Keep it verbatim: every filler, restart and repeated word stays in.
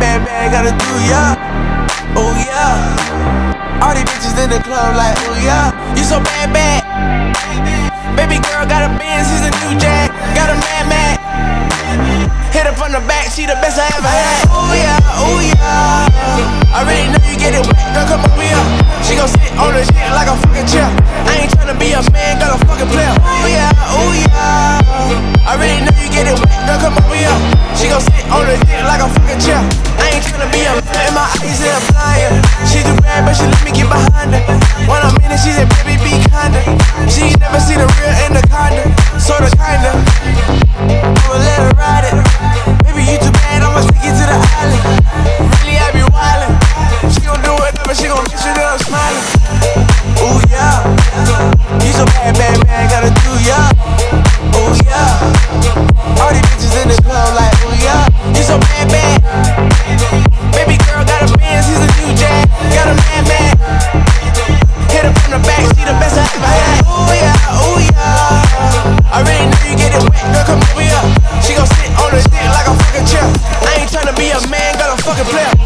bad, bad, gotta do ya. Oh yeah. All these bitches in the club like, oh yeah. You so bad, bad. Baby girl got a Benz, he's a new jack. Got a Mad Max. Hit her from the back, she the best I ever had. Oh yeah, oh yeah. I already know you get it wet, girl, come over here. She gon' sit on the shit like a fucking chair. I ain't tryna be a man, got a fucking player. Oh yeah, oh yeah. I already know you get it wet, girl, come over here. She gon' sit on the shit like a fucking chair. I ain't tryna be a man, my eyes in a blind. She too bad, but she let me get behind her. When I'm in it, she said, baby, be kinder. She ain't never seen a real anaconda, sorta kinda. I'ma let her ride it. Baby, you too bad, I'ma take you to the island. Really, I be wildin'. She gon' do whatever, she gon' make sure that I'm smiling. Ooh, yeah. You so bad, bad, bad, gotta do ya. Ooh, yeah. All these bitches in the club like, ooh, yeah. You so bad, bad. Baby girl got a Benz, he's a new jack. Got a Mad Max. Hit her from the back, she the best I ever had. Ooh, yeah, ooh, yeah. I already know you get it wet, girl, come over here. She gon' sit on the dick like a fucking chair. I ain't tryna be a man, got a fucking player.